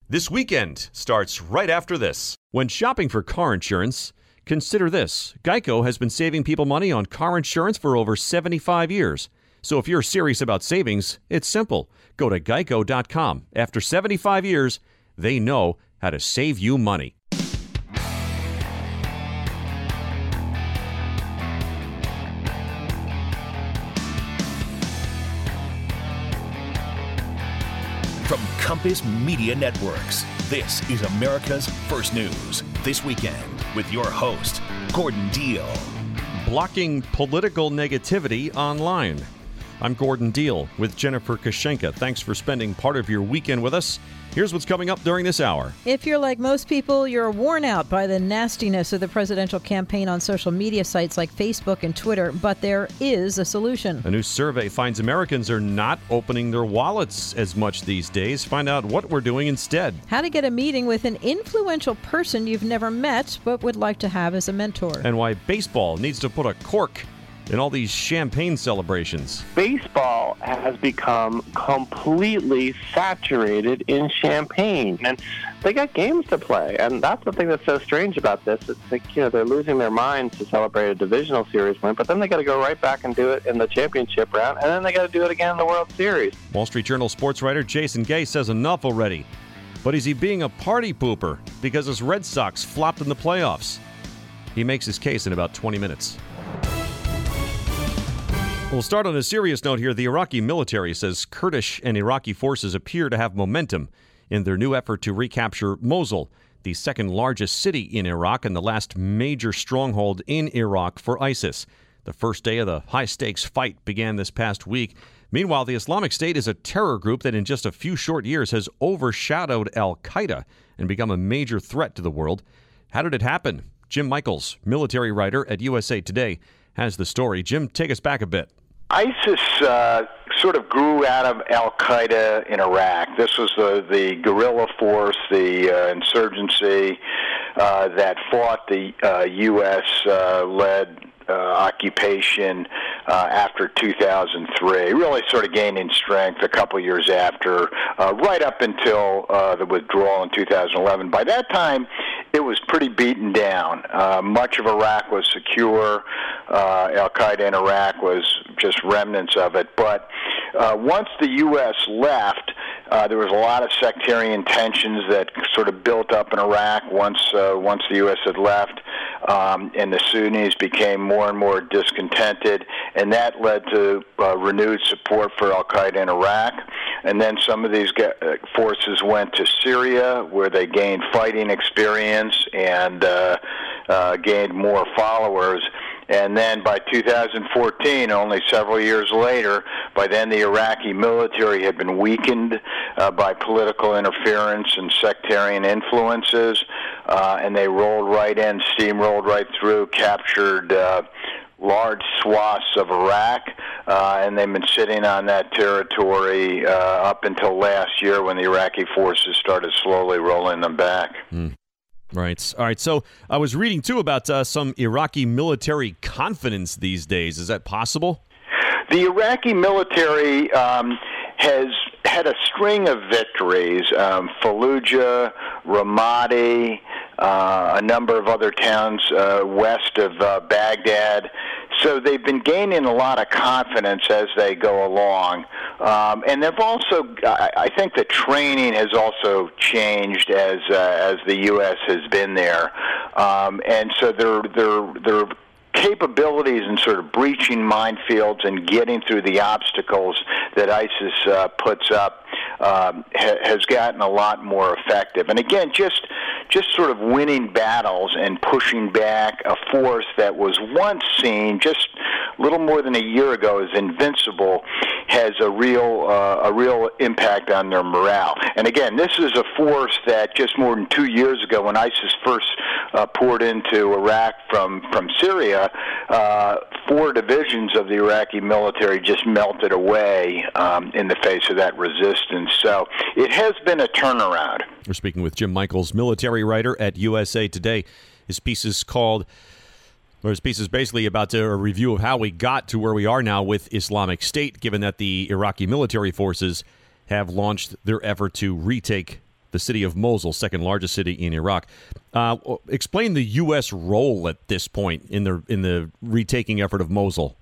This weekend starts right after this. When shopping for car insurance, consider this. Geico has been saving people money on car insurance for over 75 years. So if you're serious about savings, it's simple. Go to geico.com. After 75 years, they know how to save you money. From Compass Media Networks, this is America's First News This Weekend with your host, Gordon Deal. Blocking political negativity online. I'm Gordon Deal with Jennifer Kashenka. Thanks for spending part of your weekend with us. Here's what's coming up during this hour. If you're like most people, you're worn out by the nastiness of the presidential campaign on social media sites like Facebook and Twitter, but there is a solution. A new survey finds Americans are not opening their wallets as much these days. Find out what we're doing instead. How to get a meeting with an influential person you've never met but would like to have as a mentor. And why baseball needs to put a cork in all these champagne celebrations. Baseball has become completely saturated in champagne, and they got games to play, and that's the thing that's so strange about this. It's like, they're losing their minds to celebrate a divisional series win, but then they got to go right back and do it in the championship round, and then they got to do it again in the World Series. Wall Street Journal sports writer Jason Gay says enough already. But is he being a party pooper because his Red Sox flopped in the playoffs? He makes his case in about 20 minutes. We'll start on a serious note here. The Iraqi military says Kurdish and Iraqi forces appear to have momentum in their new effort to recapture Mosul, the second largest city in Iraq and the last major stronghold in Iraq for ISIS. The first day of the high-stakes fight began this past week. Meanwhile, the Islamic State is a terror group that in just a few short years has overshadowed al-Qaeda and become a major threat to the world. How did it happen? Jim Michaels, military writer at USA Today, has the story. Jim, take us back a bit. ISIS sort of grew out of al-Qaeda in Iraq. This was the guerrilla force, the insurgency that fought the U.S.-led occupation after 2003, really sort of gaining strength a couple years after, right up until the withdrawal in 2011. By that time, it was pretty beaten down. Much of Iraq was secure. Al-Qaeda in Iraq was just remnants of it. But once the U.S. left, there was a lot of sectarian tensions that sort of built up in Iraq once the U.S. had left, and the Sunnis became more and more discontented, and that led to renewed support for al-Qaeda in Iraq. And then some of these forces went to Syria, where they gained fighting experience and gained more followers. And then by 2014, only several years later, by then the Iraqi military had been weakened by political interference and sectarian influences, and they rolled right in, steamrolled right through, captured large swaths of Iraq, and they've been sitting on that territory up until last year when the Iraqi forces started slowly rolling them back. Right. All right. So I was reading, too, about some Iraqi military confidence these days. Is that possible? The Iraqi military has had a string of victories. Fallujah, Ramadi, a number of other towns west of Baghdad. So they've been gaining a lot of confidence as they go along. And they've also, I think the training has also changed as the U.S. has been there. And so their capabilities in sort of breaching minefields and getting through the obstacles that ISIS puts up has gotten a lot more effective. And again, just sort of winning battles and pushing back a force that was once seen just a little more than a year ago as invincible has a real impact on their morale. And again, this is a force that just more than 2 years ago, when ISIS first poured into Iraq from Syria, 4 divisions of the Iraqi military just melted away in the face of that resistance. So it has been a turnaround. We're speaking with Jim Michaels, military writer at USA Today. His piece is basically about a review of how we got to where we are now with Islamic State, given that the Iraqi military forces have launched their effort to retake the city of Mosul, second largest city in Iraq. Explain the U.S. role at this point in the retaking effort of Mosul.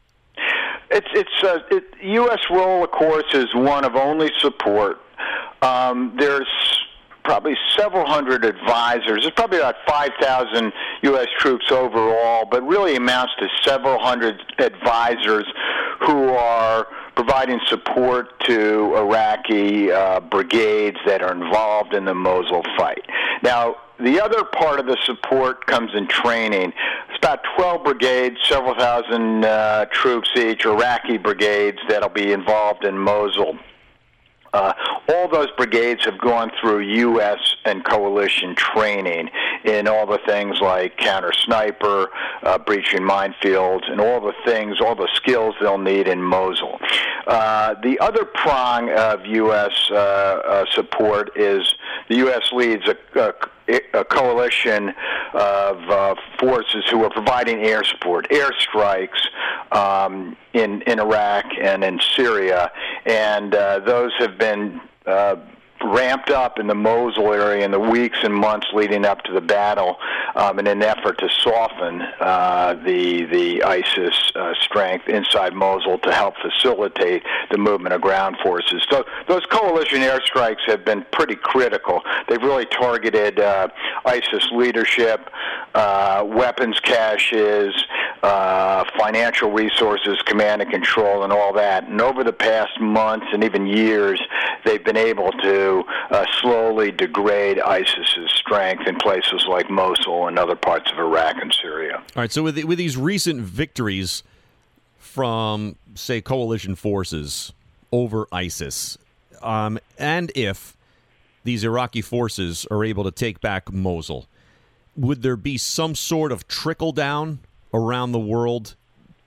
U.S. role, of course, is one of only support. There's probably several hundred advisors. There's probably about 5,000 U.S. troops overall, but really amounts to several hundred advisors who are providing support to Iraqi brigades that are involved in the Mosul fight. Now, the other part of the support comes in training. It's about 12 brigades, several thousand troops each, Iraqi brigades that'll be involved in Mosul. All those brigades have gone through U.S. and coalition training in all the things like counter-sniper, breaching minefields, and all the skills they'll need in Mosul. The other prong of U.S. Support is the U.S. leads a coalition of forces who are providing air support, airstrikes in Iraq and in Syria, and those have been ramped up in the Mosul area in the weeks and months leading up to the battle in an effort to soften the ISIS strength inside Mosul to help facilitate the movement of ground forces. So those coalition airstrikes have been pretty critical. They've really targeted ISIS leadership, weapons caches, financial resources, command and control, and all that. And over the past months and even years, they've been able to slowly degrade ISIS's strength in places like Mosul and other parts of Iraq and Syria. All right, so with these recent victories from, say, coalition forces over ISIS, and if these Iraqi forces are able to take back Mosul, would there be some sort of trickle-down around the world?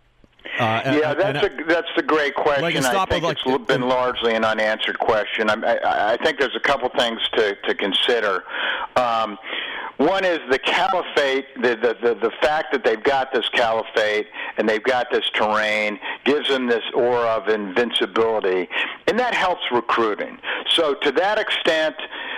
That's a great question. I think it's been largely an unanswered question. I think there's a couple things to consider. One is the caliphate, the fact that they've got this caliphate and they've got this terrain gives them this aura of invincibility, and that helps recruiting. So to that extent,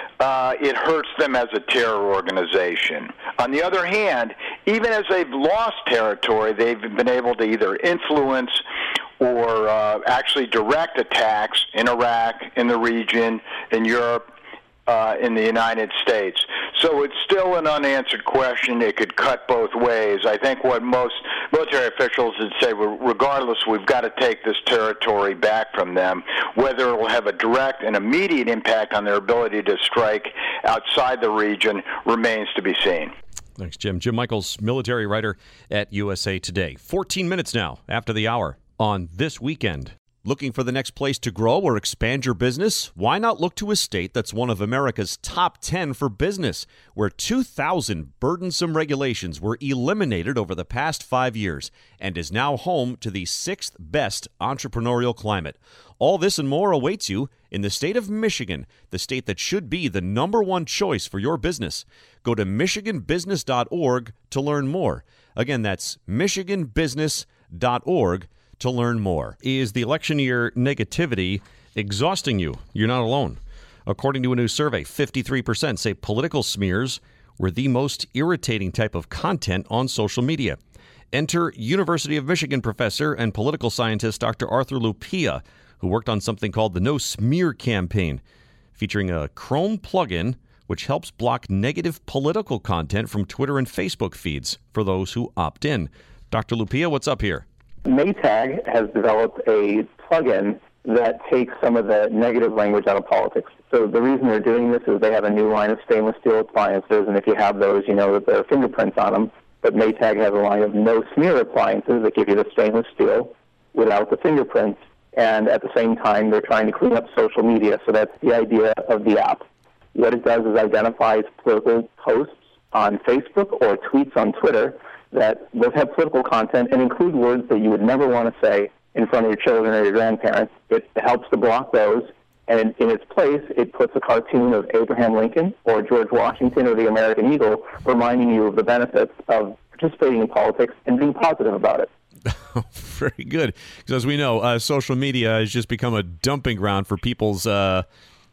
it hurts them as a terror organization. On the other hand, even as they've lost territory, they've been able to either influence or actually direct attacks in Iraq, in the region, in Europe, in the United States. So it's still an unanswered question. It could cut both ways. I think what most military officials would say, regardless, we've got to take this territory back from them. Whether it will have a direct and immediate impact on their ability to strike outside the region remains to be seen. Thanks, Jim. Jim Michaels, military writer at USA Today. 14 minutes now after the hour on This Weekend. Looking for the next place to grow or expand your business? Why not look to a state that's one of America's top 10 for business, where 2,000 burdensome regulations were eliminated over the past 5 years and is now home to the 6th best entrepreneurial climate. All this and more awaits you in the state of Michigan, the state that should be the #1 choice for your business. Go to michiganbusiness.org to learn more. Again, that's michiganbusiness.org to learn more. Is the election year negativity exhausting you? You're not alone. According to a new survey, 53% say political smears were the most irritating type of content on social media. Enter University of Michigan professor and political scientist Dr. Arthur Lupia, who worked on something called the No Smear Campaign, featuring a Chrome plugin which helps block negative political content from Twitter and Facebook feeds for those who opt in. Dr. Lupia, what's up here? Maytag has developed a plugin that takes some of the negative language out of politics. So the reason they're doing this is they have a new line of stainless steel appliances, and if you have those, you know that there are fingerprints on them. But Maytag has a line of no smear appliances that give you the stainless steel without the fingerprints. And at the same time, they're trying to clean up social media. So that's the idea of the app. What it does is identifies political posts on Facebook or tweets on Twitter that both have political content and include words that you would never want to say in front of your children or your grandparents. It helps to block those, and in its place, it puts a cartoon of Abraham Lincoln or George Washington or the American Eagle, reminding you of the benefits of participating in politics and being positive about it. Very good. Because as we know, social media has just become a dumping ground for people's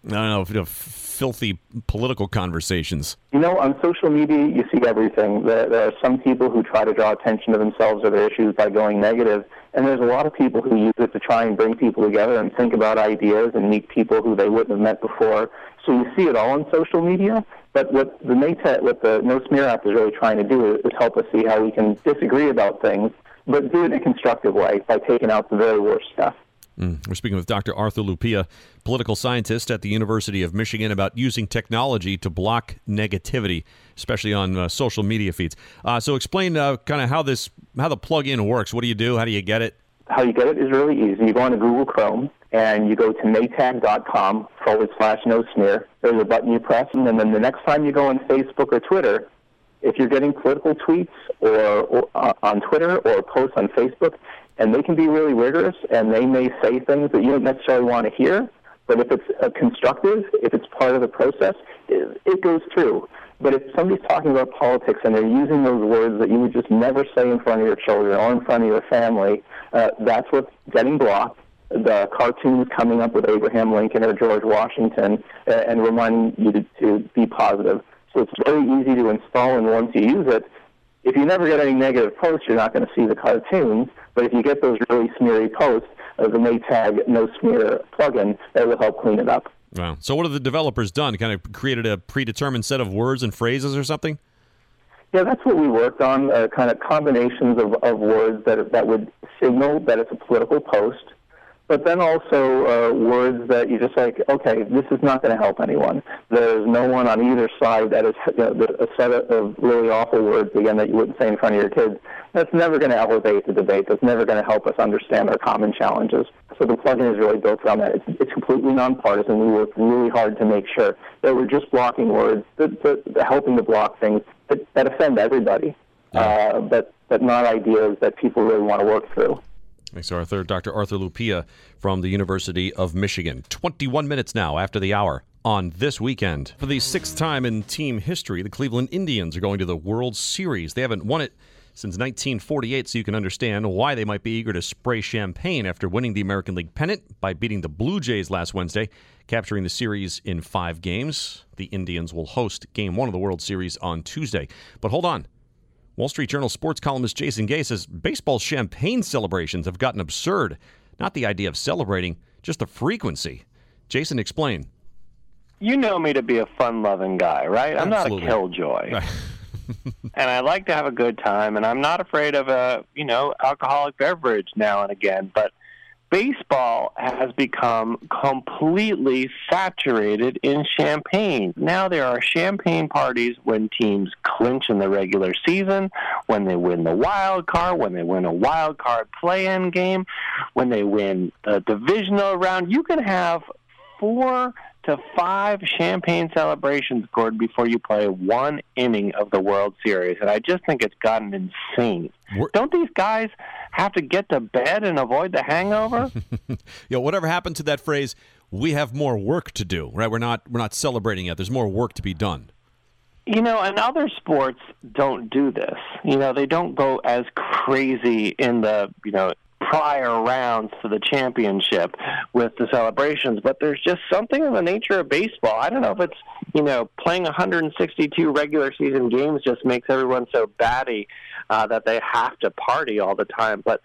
I don't know, filthy political conversations. On social media, you see everything. There are some people who try to draw attention to themselves or their issues by going negative, and there's a lot of people who use it to try and bring people together and think about ideas and meet people who they wouldn't have met before. So you see it all on social media, but what the No Smear app is really trying to do is help us see how we can disagree about things, but do it in a constructive way by taking out the very worst stuff. We're speaking with Dr. Arthur Lupia, political scientist at the University of Michigan, about using technology to block negativity, especially on social media feeds. So explain kind of how the plug-in works. What do you do? How do you get it? How you get it is really easy. You go onto Google Chrome, and you go to maytag.com/no smear. There's a button you press, and then the next time you go on Facebook or Twitter, if you're getting political tweets or on Twitter or posts on Facebook, and they can be really rigorous, and they may say things that you don't necessarily want to hear, but if it's constructive, if it's part of the process, it goes through. But if somebody's talking about politics and they're using those words that you would just never say in front of your children or in front of your family, that's what's getting blocked. The cartoons coming up with Abraham Lincoln or George Washington and reminding you to be positive. So it's very easy to install, and once you use it, if you never get any negative posts, you're not going to see the cartoons. But if you get those really smeary posts, the Maytag No Smear plugin, that will help clean it up. Wow. So what have the developers done? Kind of created a predetermined set of words and phrases or something? Yeah, that's what we worked on, kind of combinations of words that would signal that it's a political post, but then also words that you just like, okay, this is not going to help anyone. There's no one on either side that is a set of really awful words, again, that you wouldn't say in front of your kids. That's never going to elevate the debate. That's never going to help us understand our common challenges. So the plugin is really built around that. It's completely nonpartisan. We work really hard to make sure that we're just blocking words, that helping to block things that offend everybody, but not ideas that people really want to work through. Thanks, Arthur. Dr. Arthur Lupia from the University of Michigan. 21 minutes now after the hour on This Weekend. For the sixth time in team history, the Cleveland Indians are going to the World Series. They haven't won it since 1948, so you can understand why they might be eager to spray champagne after winning the American League pennant by beating the Blue Jays last Wednesday, capturing the series in 5 games. The Indians will host Game 1 of the World Series on Tuesday. But hold on. Wall Street Journal sports columnist Jason Gay says baseball champagne celebrations have gotten absurd. Not the idea of celebrating, just the frequency. Jason, explain. You know me to be a fun-loving guy, right? I'm Absolutely. not a killjoy. Right. And I like to have a good time, and I'm not afraid of a, alcoholic beverage now and again, but baseball has become completely saturated in champagne. Now there are champagne parties when teams clinch in the regular season, when they win the wild card, when they win a wild card play-in game, when they win the divisional round. You can have 4 to 5 champagne celebrations, Gordon, before you play 1 inning of the World Series. And I just think it's gotten insane. Don't these guys have to get to bed and avoid the hangover? Whatever happened to that phrase, we have more work to do, right? We're not celebrating yet. There's more work to be done. And other sports don't do this. They don't go as crazy in the, prior rounds to the championship with the celebrations, but there's just something in the nature of baseball. I don't know if it's, playing 162 regular season games just makes everyone so batty that they have to party all the time, but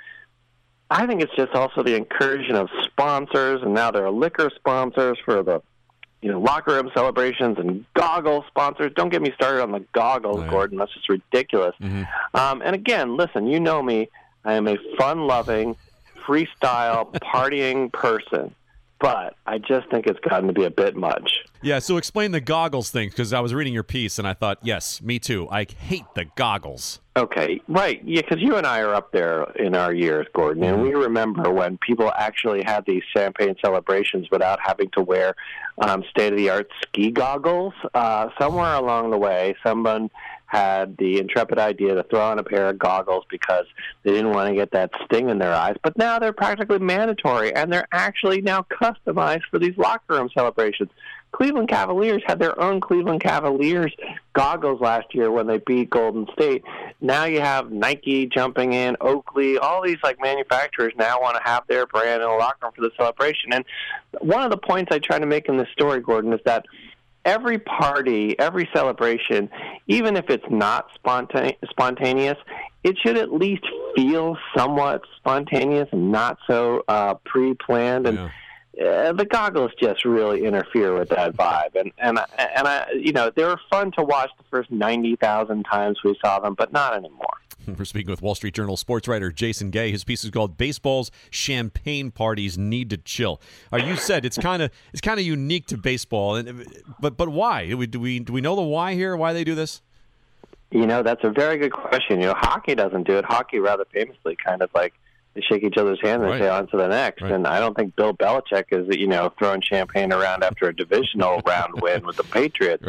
I think it's just also the incursion of sponsors, and now there are liquor sponsors for the locker room celebrations and goggle sponsors. Don't get me started on the goggles, Gordon. That's just ridiculous. Mm-hmm. And again, listen, you know me. I am a fun-loving, freestyle, partying person, but I just think it's gotten to be a bit much. Yeah, so explain the goggles thing, because I was reading your piece, and I thought, yes, me too. I hate the goggles. Okay, right. Yeah, because you and I are up there in our years, Gordon, and we remember when people actually had these champagne celebrations without having to wear state-of-the-art ski goggles. Somewhere along the way, someone had the intrepid idea to throw on a pair of goggles because they didn't want to get that sting in their eyes. But now they're practically mandatory, and they're actually now customized for these locker room celebrations. Cleveland Cavaliers had their own Cleveland Cavaliers goggles last year when they beat Golden State. Now you have Nike jumping in, Oakley, all these like manufacturers now want to have their brand in a locker room for the celebration. And one of the points I try to make in this story, Gordon, is that every party, every celebration, even if it's not spontaneous, it should at least feel somewhat spontaneous and not so pre-planned. And the goggles just really interfere with that vibe. And I, you know, they were fun to watch the first 90,000 times we saw them, but not anymore. We're speaking with Wall Street Journal sports writer Jason Gay. His piece is called "Baseball's Champagne Parties Need to Chill." You said it's kind of unique to baseball, but why? Do we know the why here? Why they do this? You know, that's a very good question. You know, hockey doesn't do it. Hockey rather famously kind of like they shake each other's hand and say on to the next. Right. And I don't think Bill Belichick is, you know, throwing champagne around after a divisional round win with the Patriots.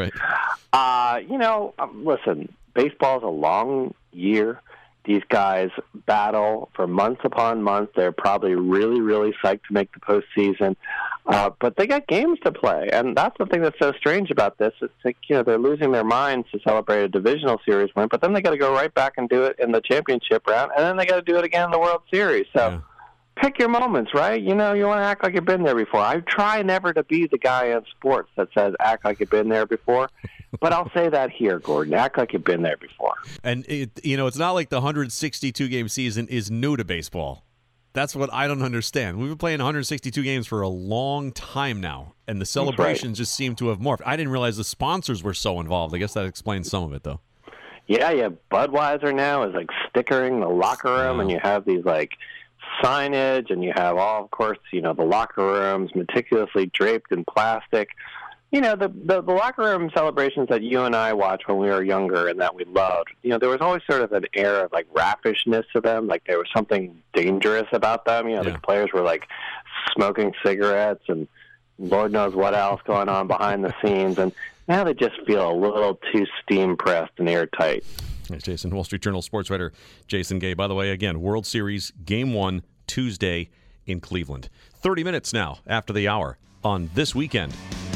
Right. You know, listen, baseball's a long year. These guys battle for months upon months. They're probably really, really psyched to make the postseason. But they got games to play. And that's the thing that's so strange about this. It's like, you know, they're losing their minds to celebrate a divisional series win, but then they got to go right back and do it in the championship round, and then they got to do it again in the World Series. So pick your moments, right? You know, you want to act like you've been there before. I try never to be the guy in sports that says act like you've been there before. But I'll say that here, Gordon. Act like you've been there before. And, it's not like the 162-game season is new to baseball. That's what I don't understand. We've been playing 162 games for a long time now, and the celebrations just seem to have morphed. I didn't realize the sponsors were so involved. I guess that explains some of it, though. Yeah, Budweiser now is, like, stickering the locker room, and you have these, like, signage, and you have all, of course, you know, the locker rooms meticulously draped in plastic. You know, the locker room celebrations that you and I watched when we were younger and that we loved, you know, there was always sort of an air of, like, raffishness to them. Like, there was something dangerous about them. You know, the players were, like, smoking cigarettes and Lord knows what else going on behind the scenes. And now they just feel a little too steam-pressed and airtight. Thanks, Jason. Wall Street Journal sports writer Jason Gay. By the way, again, World Series Game 1, Tuesday in Cleveland. 30 minutes now after the hour on This Weekend.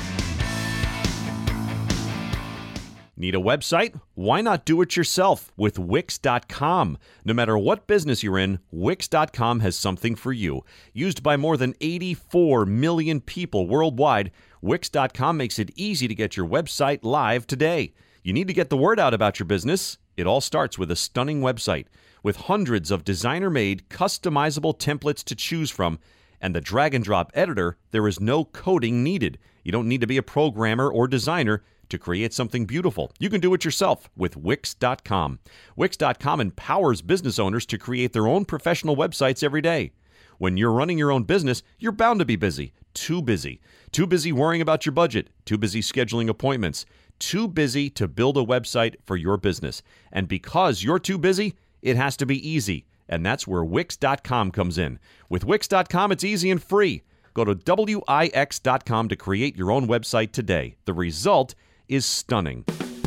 Need a website? Why not do it yourself with Wix.com? No matter what business you're in, Wix.com has something for you. Used by more than 84 million people worldwide, Wix.com makes it easy to get your website live today. You need to get the word out about your business? It all starts with a stunning website. With hundreds of designer-made, customizable templates to choose from, and the drag-and-drop editor, there is no coding needed. You don't need to be a programmer or designer to create something beautiful. You can do it yourself with Wix.com. Wix.com empowers business owners to create their own professional websites every day. When you're running your own business, you're bound to be busy. Too busy. Too busy worrying about your budget. Too busy scheduling appointments. Too busy to build a website for your business. And because you're too busy, it has to be easy. And that's where Wix.com comes in. With Wix.com, it's easy and free. Go to Wix.com to create your own website today. The result is stunning.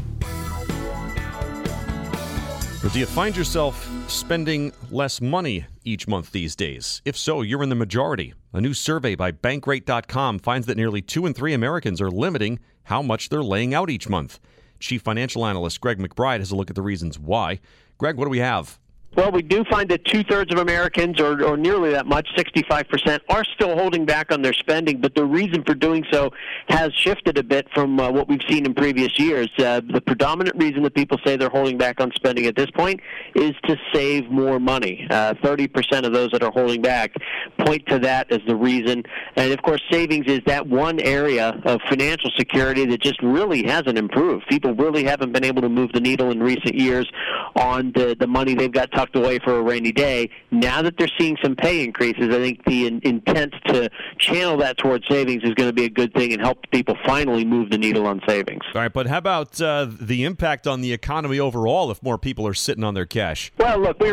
Or do you find yourself spending less money each month these days? If so, you're in the majority. A new survey by Bankrate.com finds that nearly 2 in 3 Americans are limiting how much they're laying out each month. Chief Financial Analyst Greg McBride has a look at the reasons why. Greg, what do we have? Well, we do find that 2/3 of Americans, or nearly that much, 65%, are still holding back on their spending, but the reason for doing so has shifted a bit from what we've seen in previous years. The predominant reason that people say they're holding back on spending at this point is to save more money. 30% of those that are holding back point to that as the reason. And, of course, savings is that one area of financial security that just really hasn't improved. People really haven't been able to move the needle in recent years on the money they've got tucked away for a rainy day. Now that they're seeing some pay increases, I think the intent to channel that towards savings is going to be a good thing and help people finally move the needle on savings. All right, but how about the impact on the economy overall if more people are sitting on their cash? Well, look, we're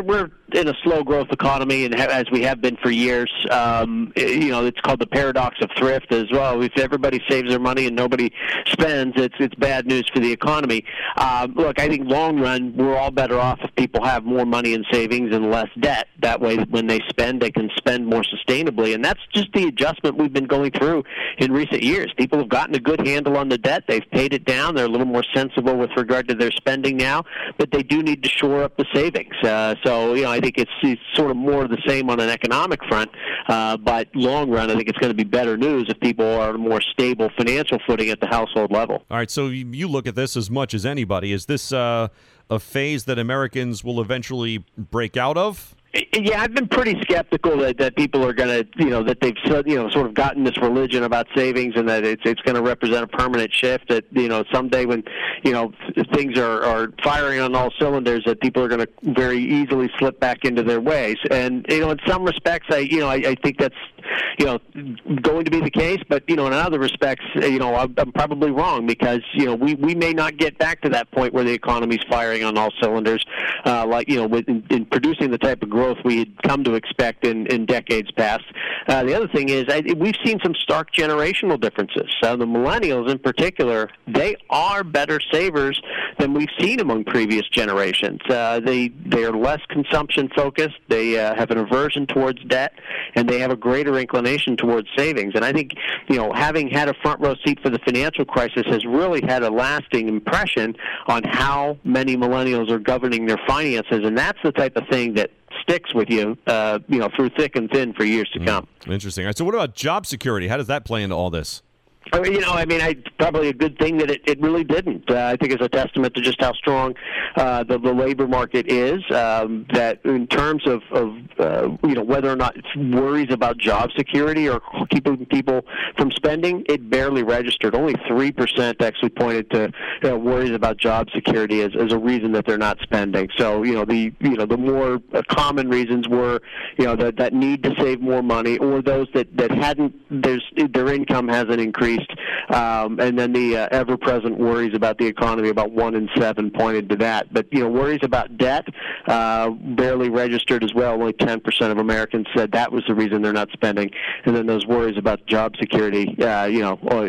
in a slow growth economy, and as we have been for years. It's called the paradox of thrift as well. If everybody saves their money and nobody spends, it's bad news for the economy. Look, I think long run, we're all better off if people have more money in savings and less debt. That way, when they spend, they can spend more sustainably, and that's just the adjustment we've been going through in recent years. People have gotten a good handle on the debt. They've paid it down. They're a little more sensible with regard to their spending now, but they do need to shore up the savings. I think it's sort of more of the same on an economic front, but long run, I think it's going to be better news if people are on a more stable financial footing at the household level. All right, so you look at this as much as anybody. Is this a phase that Americans will eventually break out of? Yeah, I've been pretty skeptical that people are going to, that they've sort of gotten this religion about savings and that it's going to represent a permanent shift. That someday when things are firing on all cylinders, that people are going to very easily slip back into their ways. And in some respects, I think that's going to be the case. But in other respects, I'm probably wrong because we may not get back to that point where the economy's firing on all cylinders, in producing the type of growth we had come to expect in decades past. The other thing is we've seen some stark generational differences. The millennials in particular, they are better savers than we've seen among previous generations. They are less consumption focused. They have an aversion towards debt, and they have a greater inclination towards savings. And I think having had a front row seat for the financial crisis has really had a lasting impression on how many millennials are governing their finances, and that's the type of thing that sticks with you, through thick and thin for years to come. Interesting. All right, so what about job security? How does that play into all this? Probably a good thing that it really didn't. I think it's a testament to just how strong the labor market is. That in terms of whether or not it's worries about job security or keeping people from spending, it barely registered. Only 3% actually pointed to worries about job security as a reason that they're not spending. So the more common reasons were that need to save more money, or those that hadn't their income hasn't increased. And then the ever-present worries about the economy, about 1 in 7 pointed to that. But, worries about debt barely registered as well. Only 10% of Americans said that was the reason they're not spending. And then those worries about job security, really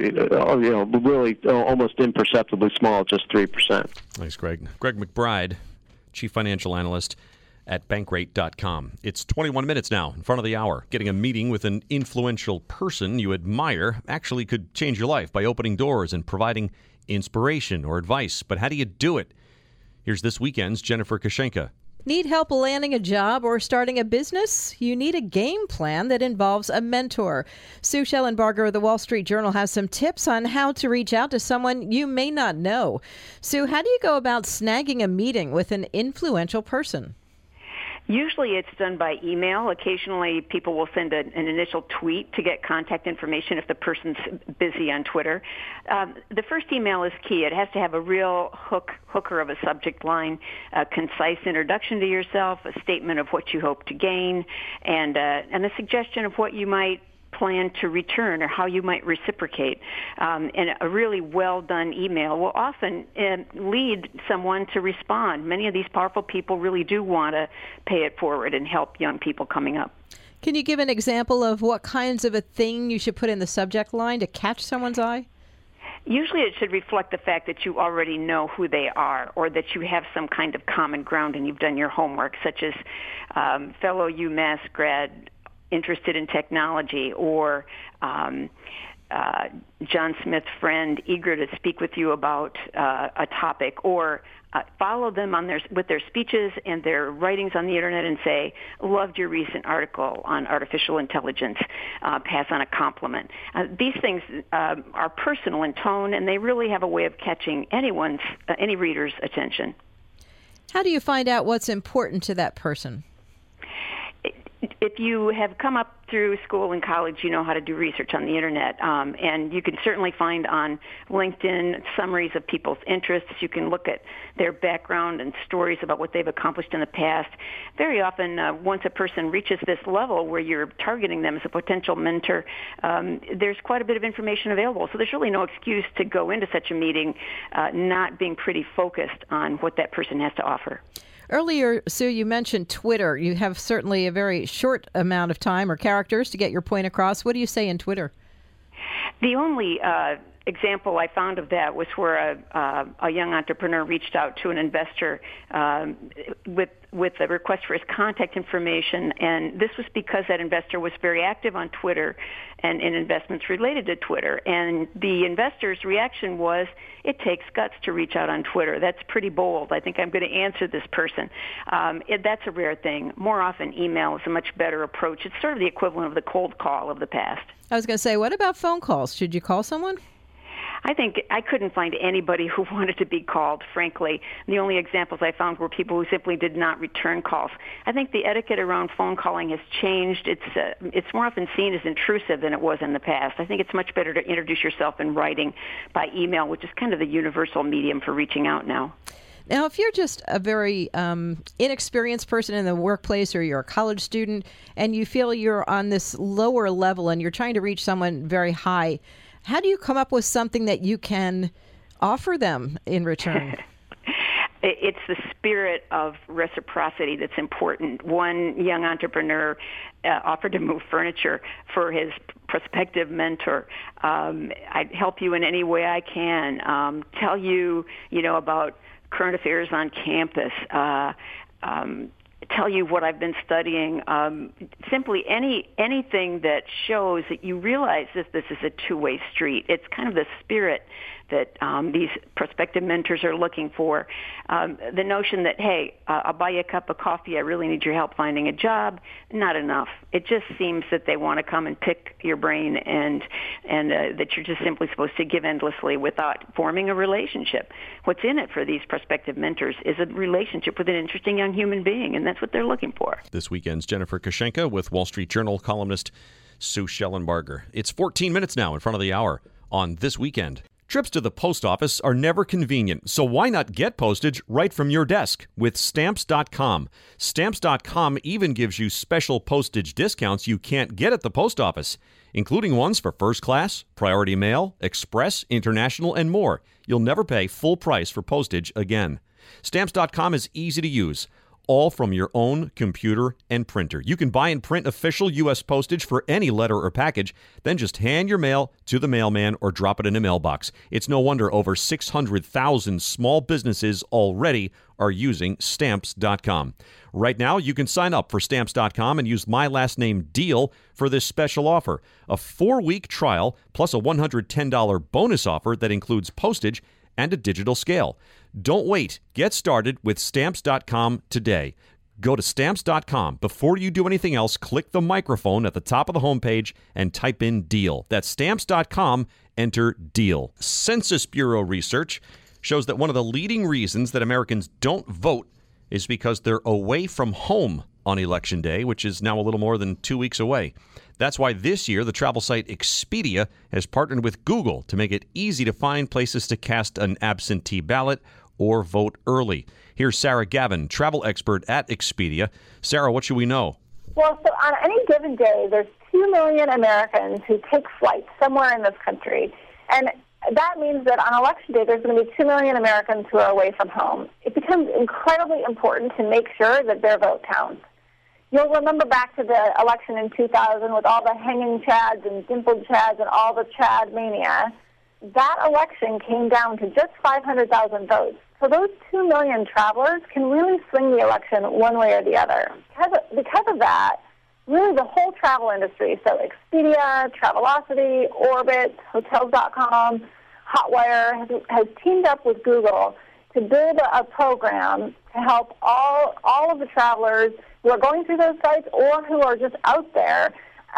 almost imperceptibly small, just 3%. Thanks, Greg. Greg McBride, Chief Financial Analyst at Bankrate.com. It's 21 minutes now, in front of the hour. Getting a meeting with an influential person you admire actually could change your life by opening doors and providing inspiration or advice. But how do you do it? Here's this weekend's Jennifer Kashenka. Need help landing a job or starting a business? You need a game plan that involves a mentor. Sue Schellenbarger of the Wall Street Journal has some tips on how to reach out to someone you may not know. Sue, how do you go about snagging a meeting with an influential person? Usually it's done by email. Occasionally people will send an initial tweet to get contact information if the person's busy on Twitter. The first email is key. It has to have a real hooker of a subject line, a concise introduction to yourself, a statement of what you hope to gain, and a suggestion of what you might plan to return or how you might reciprocate. And a really well-done email will often lead someone to respond. Many of these powerful people really do want to pay it forward and help young people coming up. Can you give an example of what kinds of a thing you should put in the subject line to catch someone's eye? Usually it should reflect the fact that you already know who they are or that you have some kind of common ground and you've done your homework, such as fellow UMass grad interested in technology, or John Smith's friend eager to speak with you about a topic, or follow them on with their speeches and their writings on the internet and say, loved your recent article on artificial intelligence, pass on a compliment. These things are personal in tone, and they really have a way of catching any reader's attention. How do you find out what's important to that person? If you have come up through school and college, you know how to do research on the internet, and you can certainly find on LinkedIn summaries of people's interests. You can look at their background and stories about what they've accomplished in the past. Very often, once a person reaches this level where you're targeting them as a potential mentor, there's quite a bit of information available. So there's really no excuse to go into such a meeting not being pretty focused on what that person has to offer. Earlier, Sue, you mentioned Twitter. You have certainly a very short amount of time or characters to get your point across. What do you say in Twitter? The only example I found of that was where a young entrepreneur reached out to an investor with a request for his contact information, and this was because that investor was very active on Twitter and in investments related to Twitter. And the investor's reaction was, it takes guts to reach out on Twitter. That's pretty bold. I think I'm going to answer this person. That's a rare thing. More often, email is a much better approach. It's sort of the equivalent of the cold call of the past. I was going to say, what about phone calls? Should you call someone? I think I couldn't find anybody who wanted to be called, frankly. The only examples I found were people who simply did not return calls. I think the etiquette around phone calling has changed. It's more often seen as intrusive than it was in the past. I think it's much better to introduce yourself in writing by email, which is kind of the universal medium for reaching out now. Now, if you're just a very inexperienced person in the workplace, or you're a college student and you feel you're on this lower level and you're trying to reach someone very high, how do you come up with something that you can offer them in return? It's the spirit of reciprocity that's important. One young entrepreneur offered to move furniture for his prospective mentor. I'd help you in any way I can. Tell you, about current affairs on campus. Tell you what I've been studying. Simply anything that shows that you realize that this is a two-way street. It's kind of the spirit that these prospective mentors are looking for. The notion that, hey, I'll buy you a cup of coffee, I really need your help finding a job, not enough. It just seems that they want to come and pick your brain and that you're just simply supposed to give endlessly without forming a relationship. What's in it for these prospective mentors is a relationship with an interesting young human being, and that's what they're looking for. This weekend's Jennifer Kushenka with Wall Street Journal columnist Sue Schellenbarger. It's 14 minutes now in front of the hour on This Weekend. Trips to the post office are never convenient, so why not get postage right from your desk with Stamps.com? Stamps.com even gives you special postage discounts you can't get at the post office, including ones for first class, priority mail, express, international, and more. You'll never pay full price for postage again. Stamps.com is easy to use, all from your own computer and printer. You can buy and print official U.S. postage for any letter or package, then just hand your mail to the mailman or drop it in a mailbox. It's no wonder over 600,000 small businesses already are using Stamps.com. Right now, you can sign up for Stamps.com and use my last name DEAL for this special offer. A 4-week trial plus a $110 bonus offer that includes postage and a digital scale. Don't wait. Get started with Stamps.com today. Go to Stamps.com. Before you do anything else, click the microphone at the top of the homepage and type in DEAL. That's Stamps.com. Enter DEAL. Census Bureau research shows that one of the leading reasons that Americans don't vote is because they're away from home on Election Day, which is now a little more than 2 weeks away. That's why this year the travel site Expedia has partnered with Google to make it easy to find places to cast an absentee ballot or vote early. Here's Sarah Gavin, travel expert at Expedia. Sarah, what should we know? Well, so on any given day, there's 2 million Americans who take flights somewhere in this country. And that means that on Election Day, there's going to be 2 million Americans who are away from home. It becomes incredibly important to make sure that their vote counts. You'll remember back to the election in 2000 with all the hanging chads and dimpled chads and all the chad mania. That election came down to just 500,000 votes. So those 2 million travelers can really swing the election one way or the other. Because of that, really the whole travel industry, so Expedia, Travelocity, Orbit, Hotels.com, Hotwire, has teamed up with Google to build a program to help all of the travelers who are going through those sites or who are just out there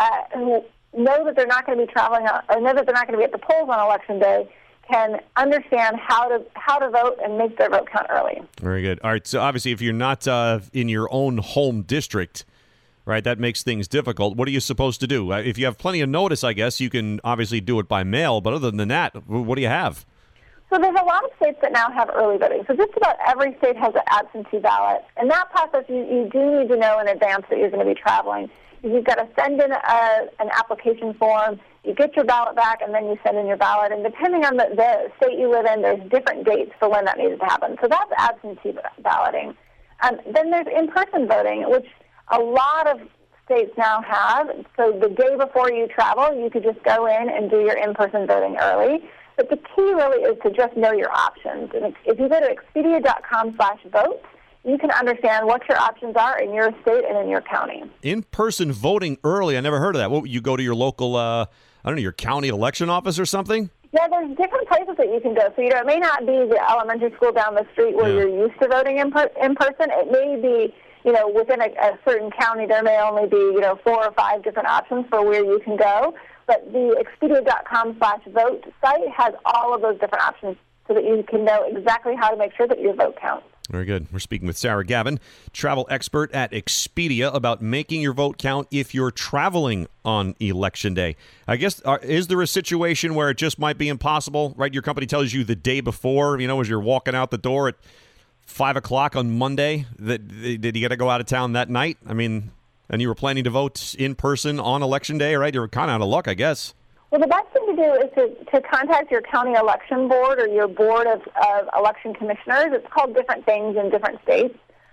who know that they're not going to be traveling or know that they're not going to be at the polls on Election Day can understand how to vote and make their vote count early. Very good. All right, so obviously if you're not in your own home district right? That makes things difficult. What are you supposed to do? If you have plenty of notice, I guess you can obviously do it by mail, but other than that, what do you have? So there's a lot of states that now have early voting. So just about every state has an absentee ballot. In that process, you do need to know in advance that you're going to be traveling. You've got to send in an application form. You get your ballot back, and then you send in your ballot. And depending on the state you live in, there's different dates for when that needs to happen. So that's absentee balloting. Then there's in-person voting, which a lot of states now have. So the day before you travel, you could just go in and do your in-person voting early. But the key really is to just know your options. And if you go to Expedia.com/vote, you can understand what your options are in your state and in your county. In-person voting early, I never heard of that. What, you go to your local, your county election office or something? Yeah, there's different places that you can go. So, it may not be the elementary school down the street where you're used to voting in person. It may be, within a certain county, there may only be, 4 or 5 different options for where you can go. But the Expedia.com/vote site has all of those different options so that you can know exactly how to make sure that your vote counts. Very good. We're speaking with Sarah Gavin, travel expert at Expedia, about making your vote count if you're traveling on Election Day. I guess, is there a situation where it just might be impossible, right? Your company tells you the day before, as you're walking out the door at 5 o'clock on Monday, that you got to go out of town that night? I mean, and you were planning to vote in person on Election Day, right? You're kind of out of luck, I guess. Well, the best thing to do is to contact your county election board or your board of election commissioners. It's called different things in different states.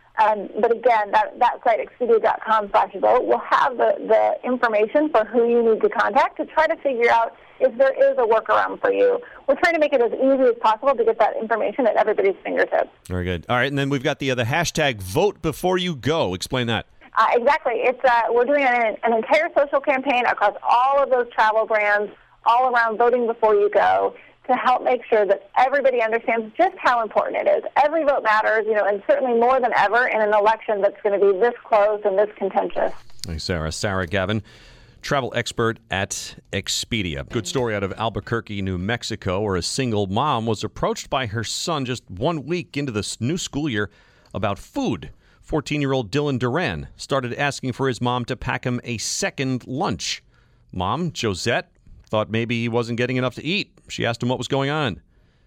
But again, that site, Expedia.com/vote, will have the information for who you need to contact to try to figure out if there is a workaround for you. We're trying to make it as easy as possible to get that information at everybody's fingertips. Very good. All right, and then we've got the hashtag Vote Before You Go. Explain that. Exactly. It's we're doing an entire social campaign across all of those travel brands, all around voting before you go, to help make sure that everybody understands just how important it is. Every vote matters, and certainly more than ever in an election that's going to be this close and this contentious. Hey, Sarah. Sarah Gavin, travel expert at Expedia. Good story out of Albuquerque, New Mexico, where a single mom was approached by her son just 1 week into this new school year about food. 14-year-old Dylan Duran started asking for his mom to pack him a second lunch. Mom, Josette, thought maybe he wasn't getting enough to eat. She asked him what was going on.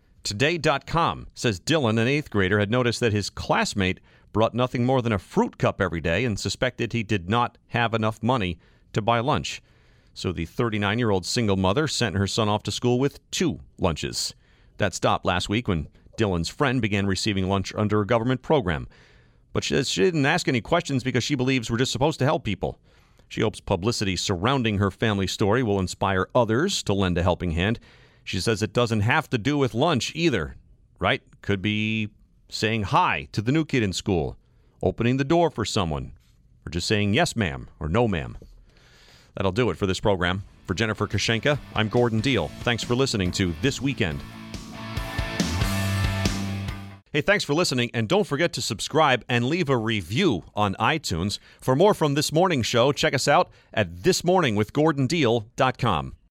Today.com says Dylan, an 8th grader, had noticed that his classmate brought nothing more than a fruit cup every day and suspected he did not have enough money to buy lunch. So the 39-year-old single mother sent her son off to school with 2 lunches. That stopped last week when Dylan's friend began receiving lunch under a government program. But she says she didn't ask any questions because she believes we're just supposed to help people. She hopes publicity surrounding her family story will inspire others to lend a helping hand. She says it doesn't have to do with lunch either, right? Could be saying hi to the new kid in school, opening the door for someone, or just saying yes, ma'am, or no, ma'am. That'll do it for this program. For Jennifer Kashenka, I'm Gordon Deal. Thanks for listening to This Weekend. Hey, thanks for listening, and don't forget to subscribe and leave a review on iTunes. For more from This Morning Show, check us out at thismorningwithgordondeal.com.